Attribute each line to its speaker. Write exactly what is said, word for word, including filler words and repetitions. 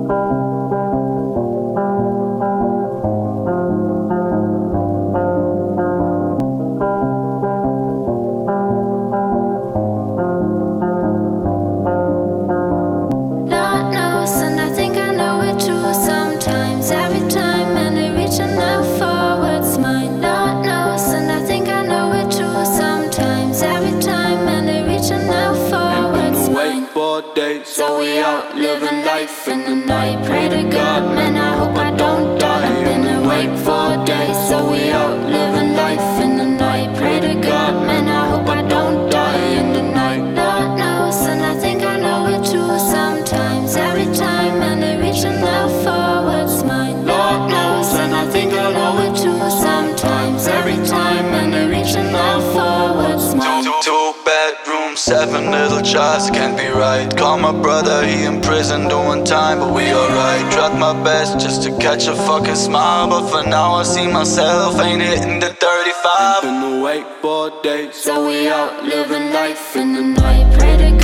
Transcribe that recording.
Speaker 1: So we out living life in the night. Pray to God, man, I hope I don't die. I've been awake for days. So we out living life in the night. Pray to God, man, I hope I don't die in the night. Lord knows, and I think I know it too. Sometimes, every time, and they're reaching out for what's mine. Lord knows, and I think I know it too. Sometimes, every time, and they're reaching out for what's mine.
Speaker 2: Two bedrooms, seven little jars, can't be right. Call my brother, he in prison doing time, but we alright. Tried my best just to catch a fucking smile, but for now I see myself ain't hitting the thirty-five.
Speaker 1: Been awake for days, so we out living life in the night. Pray to God.